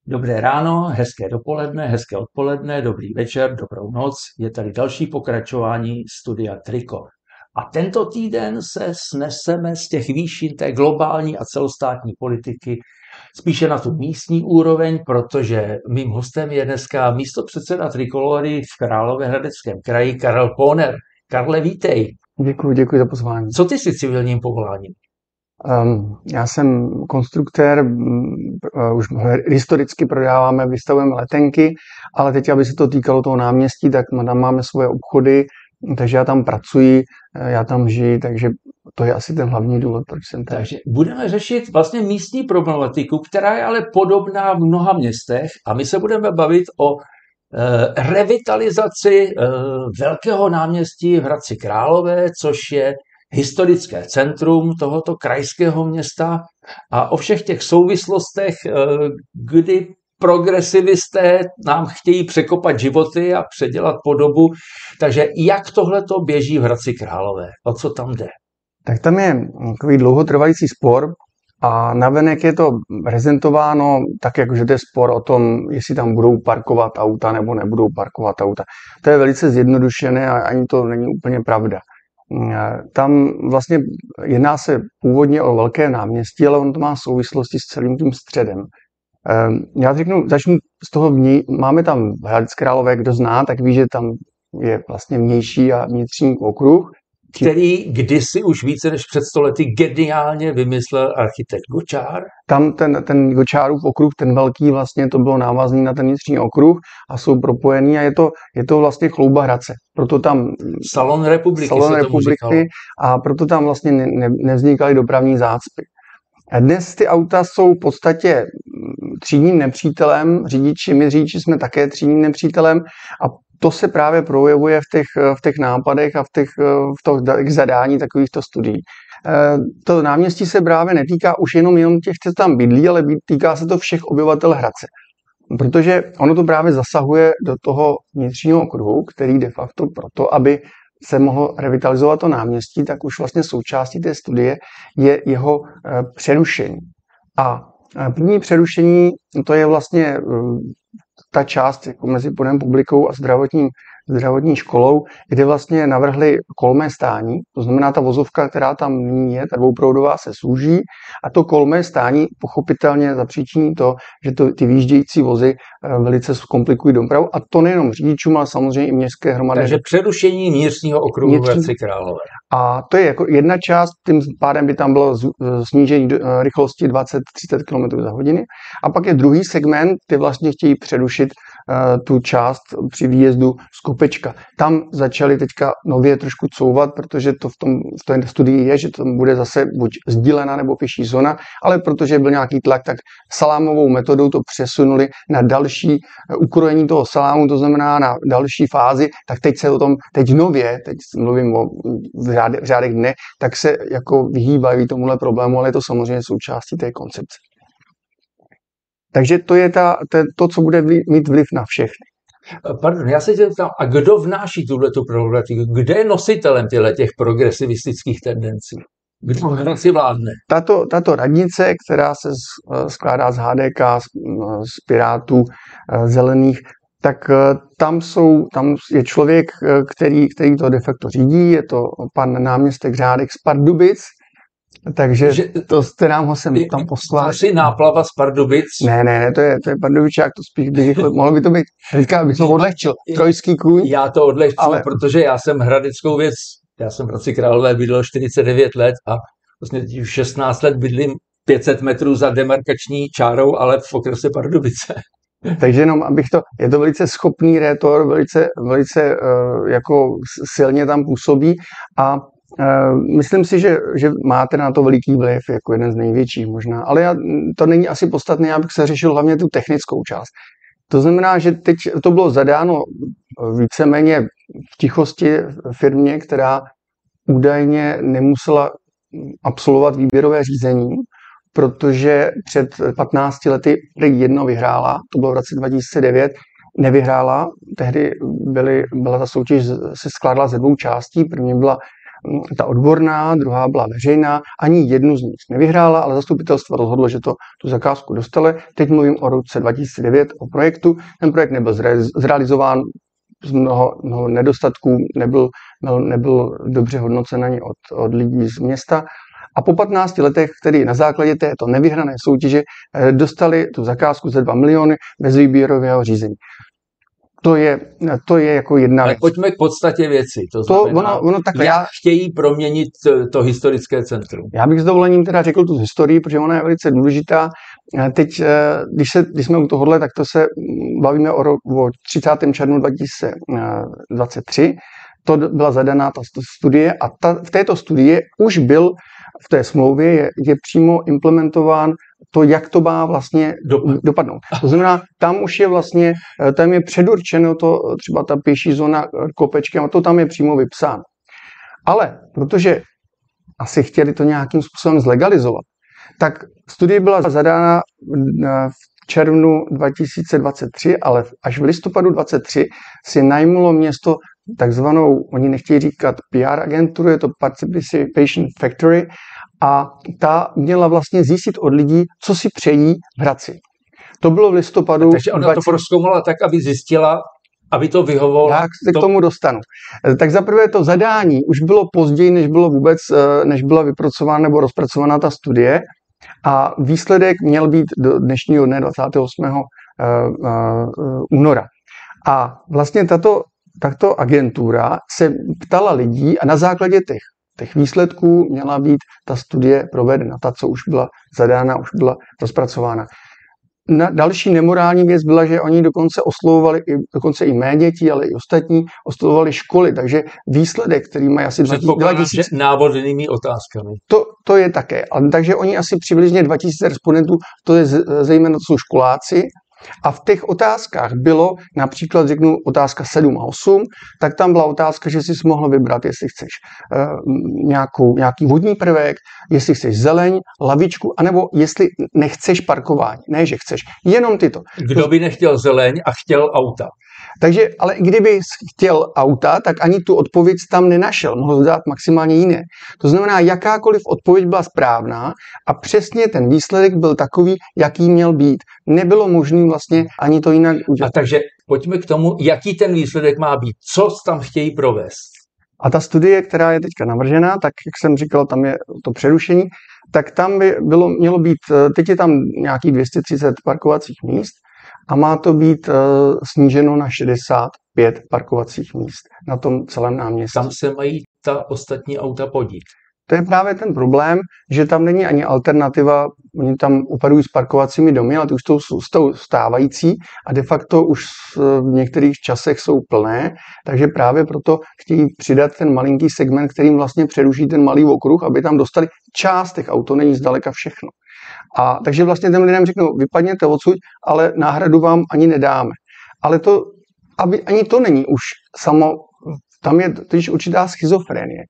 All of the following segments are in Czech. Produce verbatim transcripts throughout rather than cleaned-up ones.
Dobré ráno, hezké dopoledne, hezké odpoledne, dobrý večer, dobrou noc. Je tady další pokračování studia Triko. A tento týden se sneseme z těch výšin té globální a celostátní politiky spíše na tu místní úroveň, protože mým hostem je dneska místopředseda Trikolory v Královéhradeckém kraji Karel Pohner. Karle, vítej. Děkuji, děkuji za pozvání. Co ty jsi civilním povoláním? Um, já jsem konstruktér, uh, už historicky prodáváme, vystavujeme letenky, ale teď, aby se to týkalo toho náměstí, tak tam máme svoje obchody, takže já tam pracuji, já tam žiji, takže to je asi ten hlavní důvod, proč jsem tady. Takže budeme řešit vlastně místní problematiku, která je ale podobná v mnoha městech a my se budeme bavit o e, revitalizaci e, velkého náměstí v Hradci Králové, což je historické centrum tohoto krajského města a o všech těch souvislostech, kdy progresivisté nám chtějí překopat životy a předělat podobu. Takže jak tohle to běží v Hradci Králové? O co tam jde? Tak tam je takový dlouhotrvající spor a navenek je to prezentováno tak, jako že to je spor o tom, jestli tam budou parkovat auta nebo nebudou parkovat auta. To je velice zjednodušené a ani to není úplně pravda. Tam vlastně jedná se původně o velké náměstí, ale on to má souvislosti s celým tím středem. Já řeknu, začnu z toho vní, máme tam Hradec Králové, kdo zná, tak ví, že tam je vlastně vnější a vnitřní okruh. Který kdysi už více než před sto lety geniálně vymyslel architekt Gočár. Tam ten, ten Gočárův okruh, ten velký, vlastně to bylo návazný na ten vnitřní okruh a jsou propojený a je to, je to vlastně chlouba Hradce. Proto tam Salon republiky, Salon republiky a proto tam vlastně ne, ne, nevznikaly dopravní zácpy. A dnes ty auta jsou v podstatě třídním nepřítelem, řidiči, my řidiči jsme také třídním nepřítelem a to se právě projevuje v těch, v těch nápadech a v těch, v těch zadání takovýchto studií. To náměstí se právě netýká už jenom, jenom těch, co tam bydlí, ale týká se to všech obyvatel Hradce. Protože ono to právě zasahuje do toho vnitřního okruhu, který de facto proto, aby se mohlo revitalizovat to náměstí, tak už vlastně součástí té studie je jeho přerušení. A první přerušení, to je vlastně ta část jako mezi podem publikou a zdravotním, zdravotní školou, kde vlastně navrhli kolmé stání, to znamená ta vozovka, která tam nyní je, ta dvouproudová se zúží a to kolmé stání pochopitelně zapříčiní to, že to, ty výjíždějící vozy velice zkomplikují dopravu a to nejenom řidičům, ale samozřejmě i městské hromady. Takže přerušení vnitřního okruhu v Hradci Králové. A to je jako jedna část, tím pádem by tam bylo snížení rychlosti dvacet až třicet kilometrů za hodinu. A pak je druhý segment, kde vlastně chtějí přerušit uh, tu část při výjezdu z Kopečka. Tam začali teďka nově trošku couvat, protože to v tom v té studii je, že to bude zase buď sdílená nebo pěší zóna, ale protože byl nějaký tlak, tak salámovou metodou to přesunuli na další ukrojení toho salámu, to znamená na další fázi, tak teď se o tom, teď nově, teď mluvím o v řádech dne, tak se jako vyhýbají tomuhle problému, ale je to samozřejmě součástí té koncepce. Takže to je ta, to, to, co bude mít vliv na všechny. Pardon, já se tě ptám, a kdo vnáší tuhletu problematiku? Kde je nositelem těch progresivistických tendencí? Kdo si vládne? Tato, tato radnice, která se skládá z H D K, z, z Pirátů, Zelených, tak tam, jsou, tam je člověk, který, který to de facto řídí, je to pan náměstek Řádek z Pardubic, takže že, to jste nám ho sem tam poslal. Asi náplava z Pardubic? Ne, ne, ne, to je, to je Pardubičák, to spíš bych, mohlo by to být, teďka bych to odlehčil, trojský kůň. Já to odlehčil, ale... protože já jsem hradeckou věc, já jsem v Hradci Králové bydlel čtyřicet devět let a vlastně už šestnáct let bydlím pět set metrů za demarkační čárou, ale v okrese Pardubice. Takže jenom, abych to, je to velice schopný rétor, velice, velice uh, jako silně tam působí a uh, myslím si, že, že máte na to veliký vliv, jako jeden z největších možná, ale já, to není asi podstatné, já bych se řešil hlavně tu technickou část. To znamená, že teď to bylo zadáno víceméně v tichosti firmě, která údajně nemusela absolvovat výběrové řízení, protože před patnácti lety jedno vyhrála, to bylo v roce dva tisíce devět, nevyhrála, tehdy byly, byla ta soutěž, se skládala ze dvou částí, první byla ta odborná, druhá byla veřejná, ani jednu z nich nevyhrála, ale zastupitelstvo rozhodlo, že to tu zakázku dostali. Teď mluvím o roce dva tisíce devět, o projektu. Ten projekt nebyl zrealizován z mnoho, mnoho nedostatků, nebyl, nebyl dobře hodnocen ani od, od lidí z města. A po patnácti letech, který na základě této nevyhrané soutěže dostali tu zakázku za dva miliony bez výběrového řízení. To je, to je jako jedna Ale věc. pojďme k podstatě věci. To, to znamená, ono, ono takhle, jak já, chtějí proměnit to historické centrum. Já bych s dovolením teda řekl tu historii, protože ona je velice důležitá. Teď, když, se, když jsme u tohohle, tak to se bavíme o, o třicátém červnu dva tisíce dvacet tři. To byla zadaná ta studie a ta, v této studii už byl v té smlouvě je, je přímo implementován to, jak to má vlastně dopadnout. To znamená, tam už je vlastně, tam je předurčeno to, třeba ta pěší zóna kopečkem a to tam je přímo vypsáno. Ale protože asi chtěli to nějakým způsobem zlegalizovat, tak studie byla zadána v červnu dva tisíce dvacet tři, ale až v listopadu dvacet tři si najmulo město takzvanou, oni nechtějí říkat P R agenturu, je to Participation Factory, a ta měla vlastně zjistit od lidí, co si přejí v Hradci. To bylo v listopadu. Takže ona dvacet... to prozkoumala tak, aby zjistila, aby to vyhovovalo. Já se to... k tomu dostanu. Tak zaprvé to zadání už bylo později, než bylo vůbec, než byla vypracována nebo rozpracovaná ta studie. A výsledek měl být do dnešního dne dvacátého osmého února. A vlastně tato, tato agentura se ptala lidí a na základě těch, těch výsledků měla být ta studie provedena. Ta, co už byla zadána, už byla rozpracována. Na další nemorální věc byla, že oni dokonce oslovovali, i, dokonce i mé děti, ale i ostatní, oslovovali školy, takže výsledek, který mají asi dva tisíce návodnými otázkami. To, to je také. Takže oni asi přibližně dva tisíce respondentů, to je zejména to jsou školáci, a v těch otázkách bylo, například řeknu otázka sedm a osm, tak tam byla otázka, že jsi mohl vybrat, jestli chceš e, nějakou, nějaký vodní prvek, jestli chceš zeleň, lavičku, anebo jestli nechceš parkování. Ne, že chceš, jenom tyto. Kdo by nechtěl zeleň a chtěl auta? Takže, ale kdyby chtěl auta, tak ani tu odpověď tam nenašel. Mohl dát maximálně jiné. To znamená, jakákoliv odpověď byla správná a přesně ten výsledek byl takový, jaký měl být. Nebylo možné vlastně ani to jinak udělat. A takže pojďme k tomu, jaký ten výsledek má být. Co tam chtějí provést? A ta studie, která je teďka navržená, tak jak jsem říkal, tam je to přerušení, tak tam by bylo, mělo být, teď je tam nějakých dvě stě třicet parkovacích míst, a má to být uh, sníženo na šedesát pět parkovacích míst na tom celém náměstí. Tam se mají ta ostatní auta podít. To je právě ten problém, že tam není ani alternativa, oni tam operují s parkovacími domy, ale ty už jsou stávající a de facto už v některých časech jsou plné, takže právě proto chtějí přidat ten malinký segment, kterým vlastně přeruší ten malý okruh, aby tam dostali část těch aut, to není zdaleka všechno. A takže vlastně těm lidem řeknou, vypadněte odsud, ale náhradu vám ani nedáme. Ale to, aby, ani to není už samo, tam je totiž určitá schizofrenie.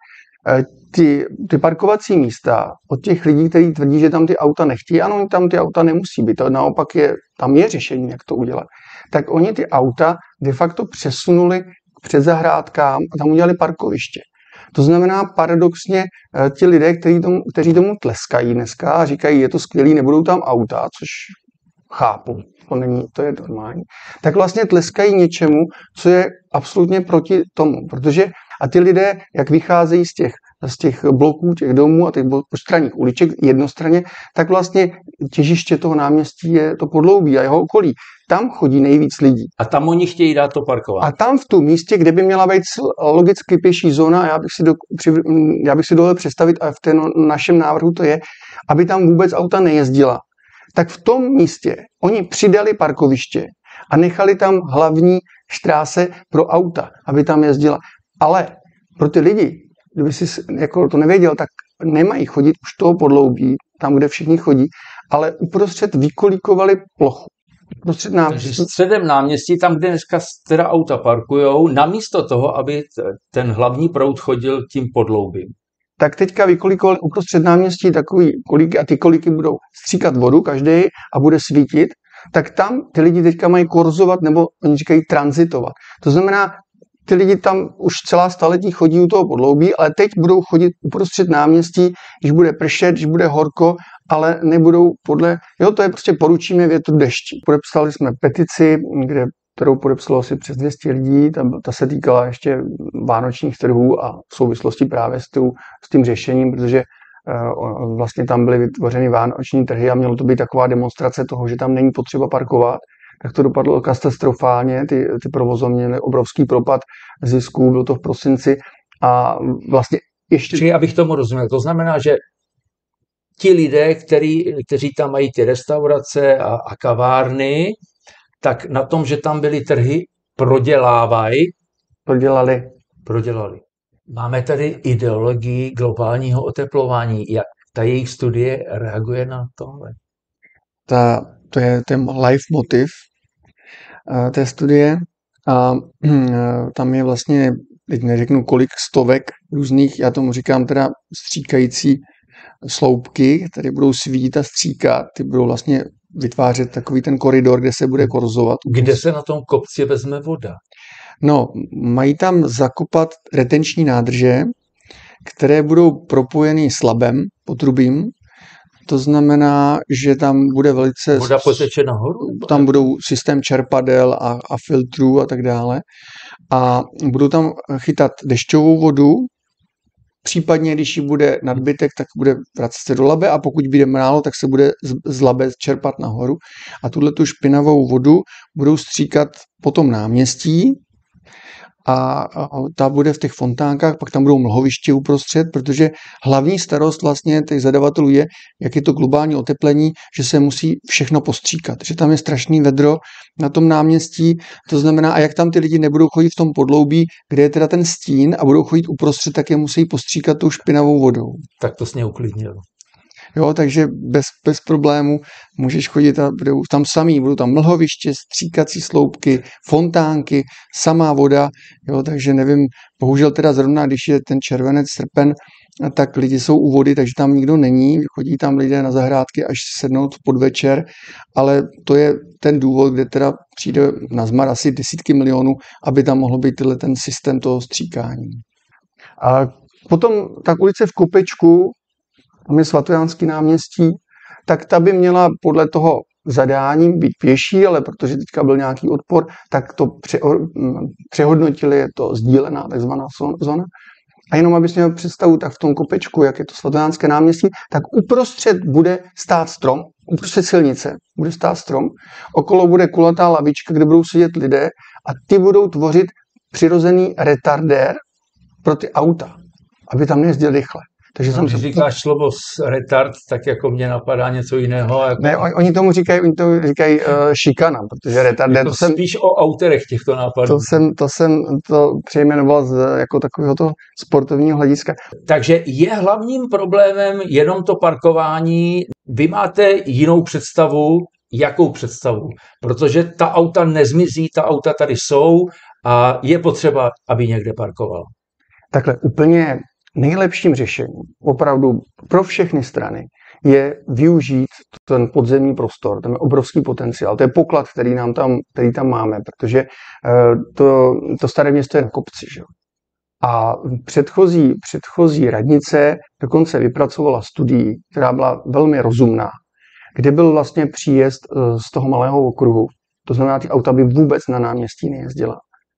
Ty, ty parkovací místa od těch lidí, kteří tvrdí, že tam ty auta nechtějí, ano, tam ty auta nemusí být, to naopak je, tam je řešení, jak to udělat. Tak oni ty auta de facto přesunuli k předzahrádkám a tam udělali parkoviště. To znamená paradoxně ti lidé, kteří tomu, kteří tomu tleskají dneska a říkají, je to skvělý, nebudou tam auta, což chápu, to není, to je normální, tak vlastně tleskají něčemu, co je absolutně proti tomu, protože a ty lidé, jak vycházejí z těch, z těch bloků, těch domů a těch postranních uliček jednostranně, tak vlastně těžiště toho náměstí je to Podloubí a jeho okolí. Tam chodí nejvíc lidí. A tam oni chtějí dát to parkování. A tam v tom místě, kde by měla být logicky pěší zóna, já bych si, do, já bych si dovolil představit, a v ten našem návrhu to je, aby tam vůbec auta nejezdila. Tak v tom místě oni přidali parkoviště a nechali tam hlavní štráse pro auta, aby tam jezdila. Ale pro ty lidi, kdyby si jako to nevěděl, tak nemají chodit už toho Podloubí, tam, kde všichni chodí, ale uprostřed vykolíkovali plochu. Uprostřed náměstí. Takže středem náměstí, tam, kde dneska teda auta parkujou, namísto toho, aby ten hlavní proud chodil tím Podloubím. Tak teďka vykolíkovali uprostřed náměstí takový kolíky a ty kolíky budou stříkat vodu každý a bude svítit, tak tam ty lidi teďka mají korzovat nebo oni říkají tranzitovat. To znamená, ty lidi tam už celá staletí chodí u toho podloubí, ale teď budou chodit uprostřed náměstí, když bude pršet, když bude horko, ale nebudou podle, jo, to je prostě poručíme větru dešti. Podepsali jsme petici, kde, kterou podepsalo asi přes dvě stě lidí, ta, ta se týkala ještě vánočních trhů a v souvislosti právě s, tou, s tím řešením, protože uh, vlastně tam byly vytvořeny vánoční trhy a mělo to být taková demonstrace toho, že tam není potřeba parkovat. Tak to dopadlo katastrofálně, ty, ty provozovny měly obrovský propad zisků, bylo to v prosinci a vlastně ještě... Čili abych tomu rozuměl, to znamená, že ti lidé, který, kteří tam mají ty restaurace a, a kavárny, tak na tom, že tam byly trhy, prodělávají. Prodělali. Prodělali. Máme tady ideologii globálního oteplování. Jak ta jejich studie reaguje na tohle? Ta, to je ten life motiv uh, té studie a uh, tam je vlastně, teď neřeknu kolik stovek různých, já tomu říkám teda stříkající sloupky, které budou svít a stříkat, ty budou vlastně vytvářet takový ten koridor, kde se bude korzovat. Kde se na tom kopci vezme voda? No, mají tam zakopat retenční nádrže, které budou propojeny slabem, potrubím. To znamená, že tam bude velice... Voda poteče nahoru? Tam budou systém čerpadel a, a filtrů a tak dále. A budou tam chytat dešťovou vodu, případně, když ji bude nadbytek, tak bude vracet se do labe a pokud bude málo, tak se bude z labe čerpat nahoru. A tuhle tu špinavou vodu budou stříkat po tom náměstí a, a ta bude v těch fontánkách, pak tam budou mlhoviště uprostřed, protože hlavní starost vlastně těch zadavatelů je, jak je to globální oteplení, že se musí všechno postříkat, že tam je strašný vedro na tom náměstí, to znamená, a jak tam ty lidi nebudou chodit v tom podloubí, kde je teda ten stín a budou chodit uprostřed, tak je musí postříkat tou špinavou vodou. Tak to mě uklidnilo. Jo, takže bez, bez problému můžeš chodit a budou tam samý, budou tam mlhoviště, stříkací sloupky, fontánky, samá voda, jo, takže nevím, bohužel teda zrovna, když je ten červenec, srpen, tak lidi jsou u vody, takže tam nikdo není, chodí tam lidé na zahrádky až sednout v podvečer, ale to je ten důvod, kde teda přijde na zmar asi desítky milionů, aby tam mohl být tyhle ten systém toho stříkání. A potom tak ulice v Kopečku, tam je Svatojánský náměstí, tak ta by měla podle toho zadání být pěší, ale protože teďka byl nějaký odpor, tak to přehodnotili, je to sdílená takzvaná zóna. A jenom abys měl představu, tak v tom Kopečku, jak je to Svatojánské náměstí, tak uprostřed bude stát strom, uprostřed silnice bude stát strom, okolo bude kulatá lavička, kde budou sedět lidé a ty budou tvořit přirozený retardér pro ty auta, aby tam nejezdili rychle. Takže no, když se... říkáš slovo retard, tak jako mě napadá něco jiného. Jako... Ne, on, oni tomu říkají, oni tomu říkají uh, šikana, protože retardér... To, to jsem spíš o autorech těchto nápadů. To jsem, to jsem to přejmenoval z, jako takového to sportovního hlediska. Takže je hlavním problémem jenom to parkování. Vy máte jinou představu, jakou představu? Protože ta auta nezmizí, ta auta tady jsou a je potřeba, aby někde parkoval. Takhle úplně nejlepším řešením, opravdu pro všechny strany, je využít ten podzemní prostor. Tam je obrovský potenciál. To je poklad, který, nám tam, který tam máme, protože to, to staré město je na kopci. Že? A předchozí, předchozí radnice dokonce vypracovala studii, která byla velmi rozumná, kde byl vlastně příjezd z toho malého okruhu. To znamená, ty auta by vůbec na náměstí nejezdila.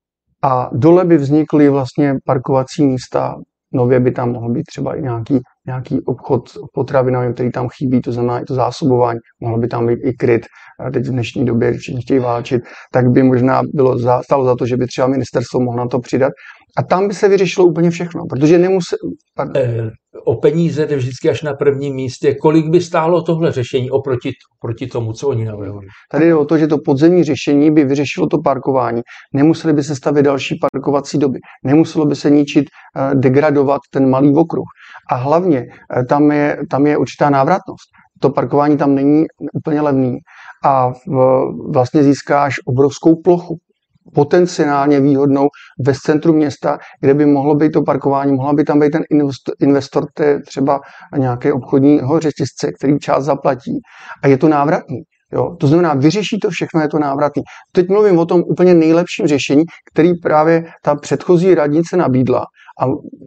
A dole by vznikly vlastně parkovací místa. Nově by tam mohl být třeba i nějaký, nějaký obchod potravinový, který tam chybí, to znamená i to zásobování, mohlo by tam být i kryt. A teď v dnešní době, když všichni chtějí válčit, tak by možná bylo za, stalo za to, že by třeba ministerstvo mohlo na to přidat. A tam by se vyřešilo úplně všechno, protože nemusí... E, o peníze jde vždycky až na prvním místě. Kolik by stálo tohle řešení oproti, oproti tomu, co oni navrhují? Tady jde o to, že to podzemní řešení by vyřešilo to parkování. Nemuseli by se stavět další parkovací doby. Nemuselo by se ničit, degradovat ten malý okruh. A hlavně tam je, tam je určitá návratnost. To parkování tam není úplně levný a vlastně získáš obrovskou plochu. Potenciálně výhodnou ve centru města, kde by mohlo být to parkování, mohla by tam být ten investor, třeba nějaké obchodního řetězce, který část zaplatí a je to návratný. Jo? To znamená, vyřeší to všechno, je to návratný. Teď mluvím o tom úplně nejlepším řešení, který právě ta předchozí radnice nabídla. A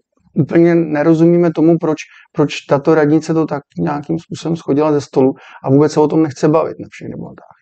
úplně nerozumíme tomu, proč, proč tato radnice to tak nějakým způsobem schodila ze stolu a vůbec se o tom nechce bavit na všech debatách.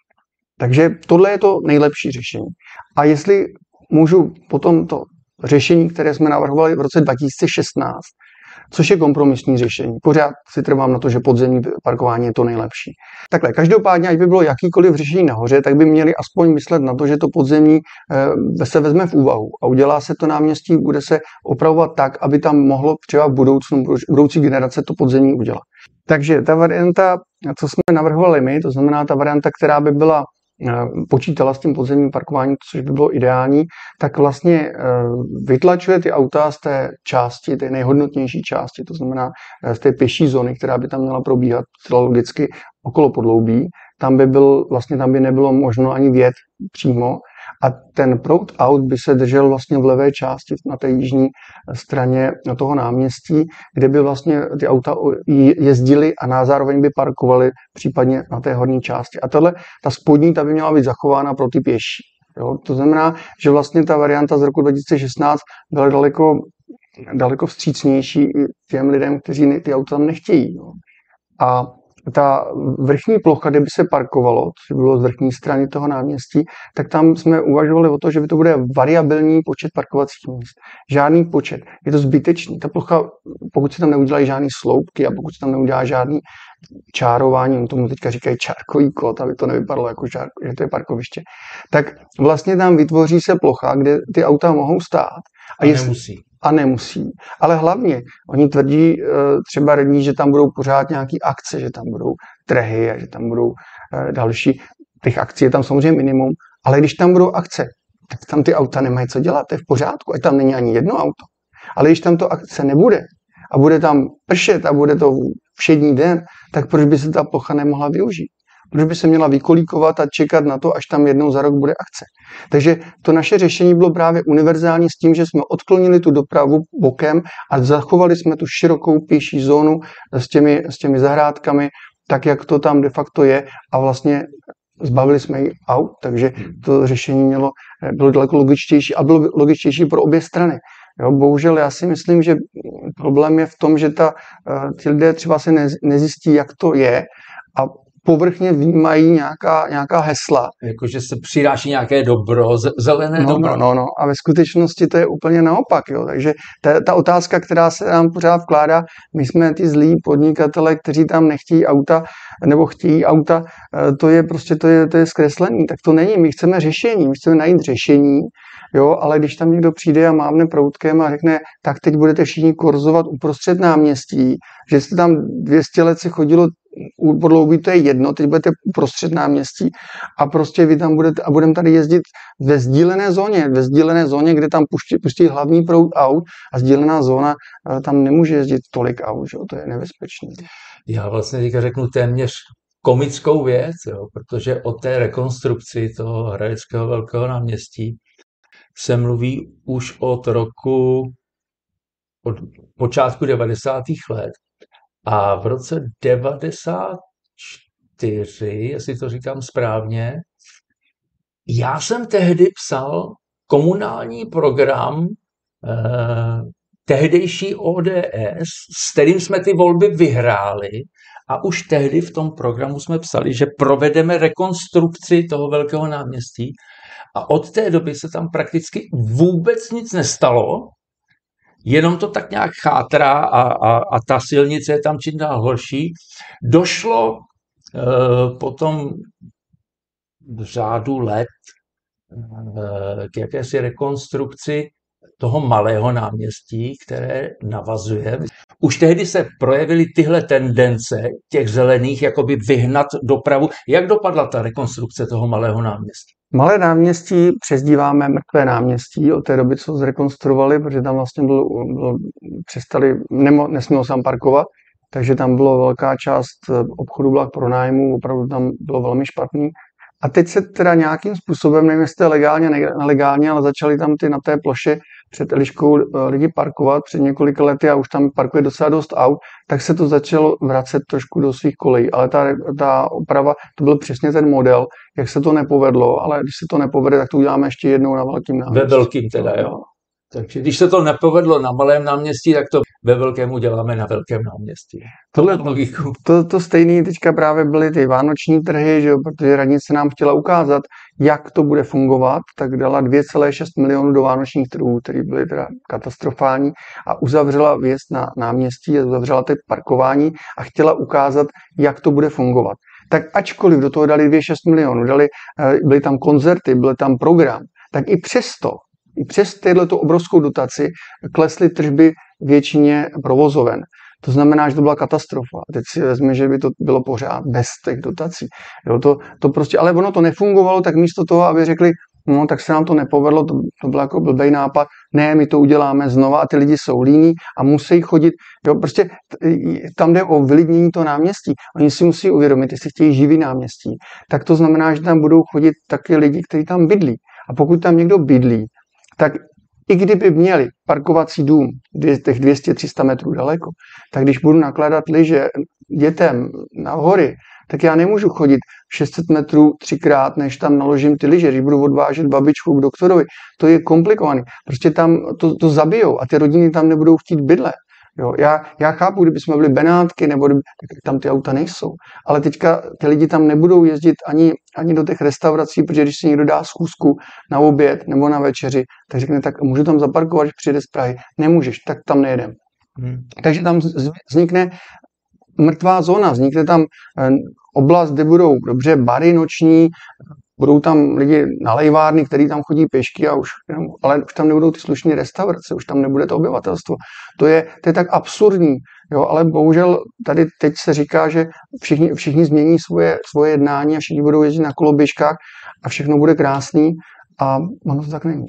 Takže tohle je to nejlepší řešení. A jestli můžu potom to řešení, které jsme navrhovali v roce dva tisíce šestnáct, což je kompromisní řešení. Pořád si trvám na to, že podzemní parkování je to nejlepší. Takhle, každopádně, ať by bylo jakýkoliv řešení nahoře, tak by měli aspoň myslet na to, že to podzemní e, se vezme v úvahu a udělá se to náměstí, bude se opravovat tak, aby tam mohlo třeba v budoucnu, budoucí generace to podzemní udělat. Takže ta varianta, co jsme navrhovali my, to znamená ta varianta, která by byla počítala s tím podzemním parkováním, což by bylo ideální, tak vlastně vytlačuje ty auta z té části, té nejhodnotnější části, to znamená z té pěší zóny, která by tam měla probíhat celá logicky okolo podloubí. Tam by byl, vlastně tam by nebylo možno ani vjet přímo a ten proud aut by se držel vlastně v levé části na té jižní straně toho náměstí, kde by vlastně ty auta jezdily a na zároveň by parkovaly případně na té horní části. A tahle, ta spodní, ta by měla být zachována pro ty pěší. Jo? To znamená, že vlastně ta varianta z roku dva tisíce šestnáct byla daleko, daleko vstřícnější i těm lidem, kteří ty auta tam nechtějí. Jo? A ta vrchní plocha, kde by se parkovalo, což bylo z vrchní strany toho náměstí, tak tam jsme uvažovali o to, že by to bude variabilní počet parkovacích míst. Žádný počet. Je to zbytečný. Ta plocha, pokud se tam neudělají žádný sloupky a pokud se tam neudělá žádný čárování, tomu teďka říkají čárkový kód, aby to nevypadalo jako žár, že to je parkoviště, tak vlastně tam vytvoří se plocha, kde ty auta mohou stát. A, a jestli, nemusí. A nemusí. Ale hlavně, oni tvrdí třeba radní, že tam budou pořád nějaký akce, že tam budou trhy a že tam budou další. Těch akcí je tam samozřejmě minimum, ale když tam budou akce, tak tam ty auta nemají co dělat, to je v pořádku, ať tam není ani jedno auto. Ale když tam to akce nebude a bude tam pršet a bude to všední den, tak proč by se ta plocha nemohla využít? Proč by se měla vykolíkovat a čekat na to, až tam jednou za rok bude akce? Takže to naše řešení bylo právě univerzální s tím, že jsme odklonili tu dopravu bokem a zachovali jsme tu širokou pěší zónu s těmi, s těmi zahrádkami, tak jak to tam de facto je a vlastně zbavili jsme ji aut, takže to řešení mělo, bylo daleko logičtější a bylo logičtější pro obě strany. Jo, bohužel já si myslím, že problém je v tom, že ta, ti lidé třeba se nezjistí, jak to je a povrchně vnímají nějaká, nějaká hesla. Jakože se přináší nějaké dobro, zelené no, dobro. No, no, no. A ve skutečnosti to je úplně naopak. Jo. Takže ta, ta otázka, která se nám pořád vkládá, my jsme ty zlí podnikatele, kteří tam nechtějí auta, nebo chtějí auta, to je prostě to je, to je zkreslený. Tak to není. My chceme řešení, my chceme najít řešení, jo, ale když tam někdo přijde a mávne proutkem a řekne, tak teď budete všichni korzovat uprostřed náměstí, že jste tam dvě stě let se chodilo u podloubí, to je jedno, teď budete uprostřed náměstí a prostě vy tam budete a budeme tady jezdit ve sdílené zóně, ve sdílené zóně, kde tam pustí, pustí hlavní proud aut a sdílená zóna, tam nemůže jezdit tolik aut, že? To je nebezpečné. Já vlastně teďka řeknu téměř komickou věc, jo, protože o té rekonstrukci toho hradeckého velkého náměstí se mluví už od roku, od počátku devadesátých let. A v roce devadesát čtyři, jestli to říkám správně, já jsem tehdy psal komunální program eh, tehdejší O D S, s kterým jsme ty volby vyhráli. A už tehdy v tom programu jsme psali, že provedeme rekonstrukci toho velkého náměstí. A od té doby se tam prakticky vůbec nic nestalo, jenom to tak nějak chátrá a, a, a ta silnice je tam čím dál horší. Došlo e, potom v řádu let e, k jakési rekonstrukci toho malého náměstí, které navazuje. Už tehdy se projevily tyhle tendence těch zelených, jakoby vyhnat dopravu. Jak dopadla ta rekonstrukce toho malého náměstí? Malé náměstí přezdíváme mrtvé náměstí od té doby, co zrekonstruovali, protože tam vlastně bylo, bylo přestali, nemo, nesmělo se tam parkovat, takže tam bylo velká část obchodu byla k pronájmu, opravdu tam bylo velmi špatný. A teď se teda nějakým způsobem, nevím, jestli to je legálně, nelegálně, ale začaly tam ty na té ploše před Eliškou lidi parkovat před několika lety a už tam parkuje docela dost aut, tak se to začalo vracet trošku do svých kolejí. Ale ta, ta oprava, to byl přesně ten model, jak se to nepovedlo, ale když se to nepovede, tak to uděláme ještě jednou na velkým náměstí. Ve velkým teda, jo. Takže když se to nepovedlo na malém náměstí, tak to ve velkému děláme na velkém náměstí. Tohle logiku. To, to stejné teďka právě byly ty vánoční trhy, že jo, protože radnice nám chtěla ukázat, jak to bude fungovat, tak dala dvě celé šest milionů do vánočních trhů, které byly teda katastrofální, a uzavřela vjezd na náměstí, uzavřela ty parkování a chtěla ukázat, jak to bude fungovat. Tak ačkoliv do toho dali dvě celé šest milionů, dali, byly tam koncerty, byl tam program, tak i přesto, i přes této obrovskou dotaci klesly tržby většině provozoven. To znamená, že to byla katastrofa. A teď si vezme, že by to bylo pořád bez těch dotací. Jo, to, to prostě, ale ono to nefungovalo, tak místo toho, aby řekli, no tak se nám to nepovedlo, to, to byl jako blbej nápad, ne, my to uděláme znova a ty lidi jsou líní a musí chodit. Jo, prostě tam jde o vylidnění toho náměstí. Oni si musí uvědomit, jestli chtějí živý náměstí, tak to znamená, že tam budou chodit taky lidi, kteří tam bydlí. A pokud tam někdo bydlí, tak i kdyby měli parkovací dům těch dvě stě tři sta metrů daleko, tak když budu nakládat lyže dětem na hory, tak já nemůžu chodit šest set metrů třikrát, než tam naložím ty lyže, když budu odvážet babičku k doktorovi. To je komplikovaný. Prostě tam to, to zabijou a ty rodiny tam nebudou chtít bydlet. Jo, já, já chápu, kdyby jsme byli Benátky, nebo kdyby, tak tam ty auta nejsou. Ale teďka ty lidi tam nebudou jezdit ani, ani do těch restaurací, protože když si někdo dá schůzku na oběd nebo na večeři, tak řekne, tak můžu tam zaparkovat, když přijde z Prahy. Nemůžeš, tak tam nejedem. Hmm. Takže tam vznikne mrtvá zóna, vznikne tam oblast, kde budou dobře bary noční, budou tam lidi na lejvárny, kteří tam chodí pěšky, a už, ale už tam nebudou ty slušné restaurace, už tam nebude to obyvatelstvo. To je, to je tak absurdní, jo, ale bohužel tady teď se říká, že všichni, všichni změní svoje, svoje jednání a všichni budou jezdit na koloběžkách a všechno bude krásný, a ono to tak není.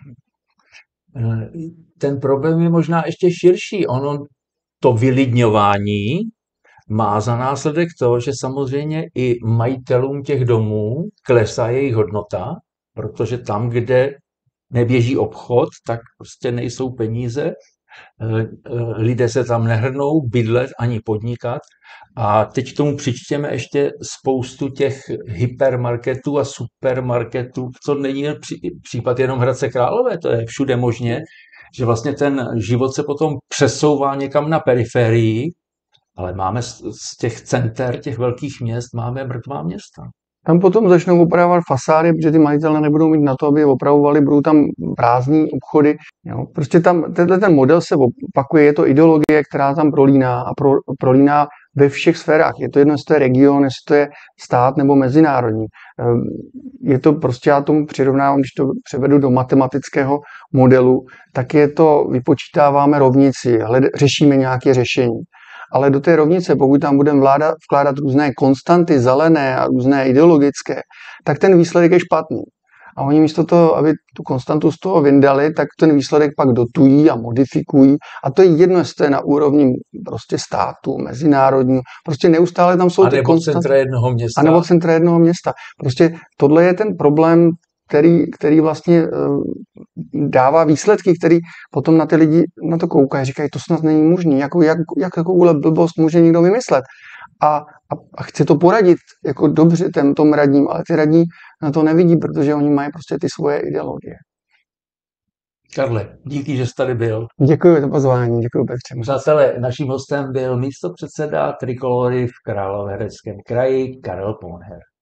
Ten problém je možná ještě širší. Ono to vylidňování má za následek to, že samozřejmě i majitelům těch domů klesá jejich hodnota, protože tam, kde neběží obchod, tak prostě nejsou peníze, lidé se tam nehrnou bydlet ani podnikat. A teď k tomu přičtěme ještě spoustu těch hypermarketů a supermarketů, co není případ jenom Hradce Králové, to je všude možně, že vlastně ten život se potom přesouvá někam na periferii, ale máme z těch center, těch velkých měst, máme mrtvá města. Tam potom začnou opravovat fasády, protože ty majitelé nebudou mít na to, aby je opravovali, budou tam prázdní obchody. Jo. Prostě tam tenhle ten model se opakuje, je to ideologie, která tam prolíná a pro, prolíná ve všech sférách. Je to jedno, jestli to je region, jestli to je stát nebo mezinárodní. Je to prostě, já tomu přirovnávám, když to převedu do matematického modelu, tak je to, vypočítáváme rovnici, hled, řešíme nějaké řešení. Ale do té rovnice, pokud tam budeme vláda, vkládat různé konstanty, zelené a různé ideologické, tak ten výsledek je špatný. A oni místo toho, aby tu konstantu z toho vyndali, tak ten výsledek pak dotují a modifikují. A to je jedno, jestli to je na úrovni prostě státu, mezinárodní. Prostě neustále tam jsou a ty konstanty. A nebo centra jednoho města. A nebo centra jednoho města. Prostě tohle je ten problém, který, který vlastně uh, dává výsledky, který potom na ty lidi na to koukají, říkají, to snad není možné, jako, jak, jak takovouhle blbost může někdo vymyslet. A, a, a chce to poradit jako dobře těm tom radním, ale ty radní na to nevidí, protože oni mají prostě ty svoje ideologie. Karle, díky, že jsi tady byl. Děkuji za pozvání, děkuji Petře. Přátelé, naším hostem byl místopředseda Trikolory v Královéhradeckém kraji Karel Ponher.